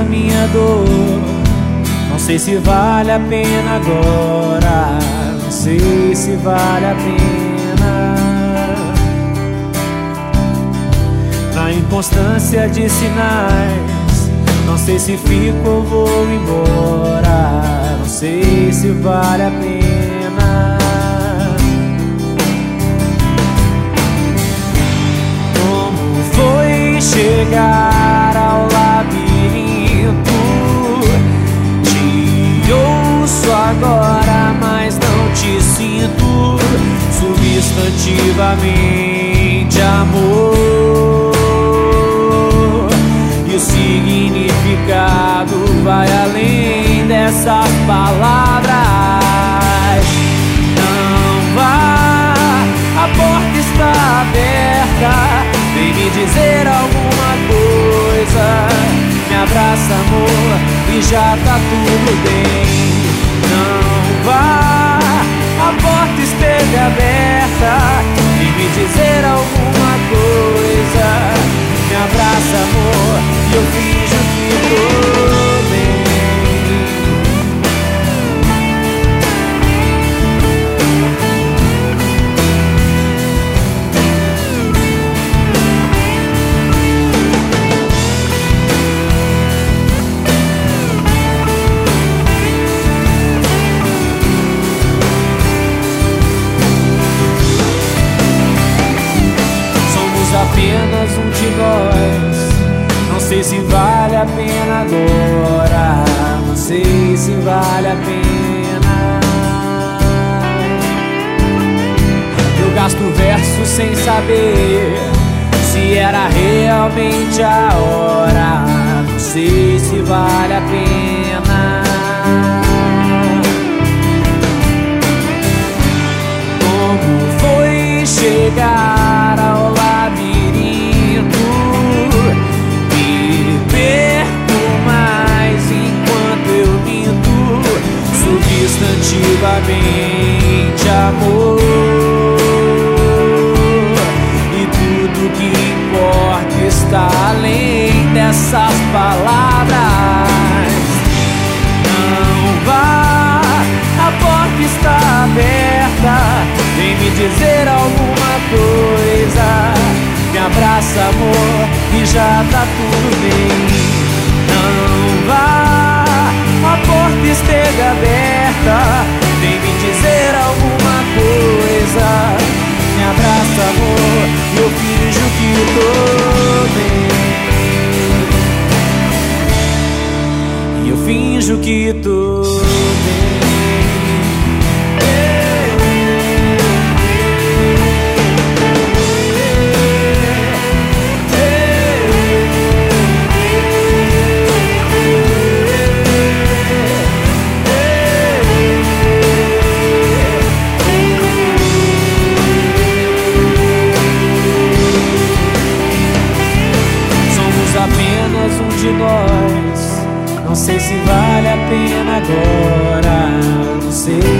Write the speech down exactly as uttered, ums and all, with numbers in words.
minha dor. Não sei se vale a pena agora, não sei se vale a pena. Na inconstância de sinais, não sei se fico ou vou embora, não sei se vale a pena. Como foi chegar ao labirinto? Te ouço agora, mas não te sinto substantivamente, amor. E o significado vai além dessas palavras. Não vá, a porta está aberta, vem me dizer alguma coisa. Me abraça, amor, e já tá tudo bem. Não vá, a porta esteve aberta, vem me dizer alguma coisa. Me abraça, amor, e eu finjo que tô bem. Apenas um de nós. Não sei se vale a pena agora, não sei se vale a pena. Eu gasto verso sem saber se era realmente a hora, não sei se vale a pena. Como foi chegar ao labirinto? Me perco mais enquanto eu minto substantivamente, amor. E tudo que importa está além dessas palavras. Não vá, a porta está aberta, vem me dizer alguma coisa. Me abraça, amor, e já tá tudo bem. Não vá, a porta esteve aberta, vem me dizer alguma coisa. Me abraça, amor, e eu finjo que tô bem. E eu finjo que tô bem. Apenas um de nós. Não sei se vale a pena agora, não sei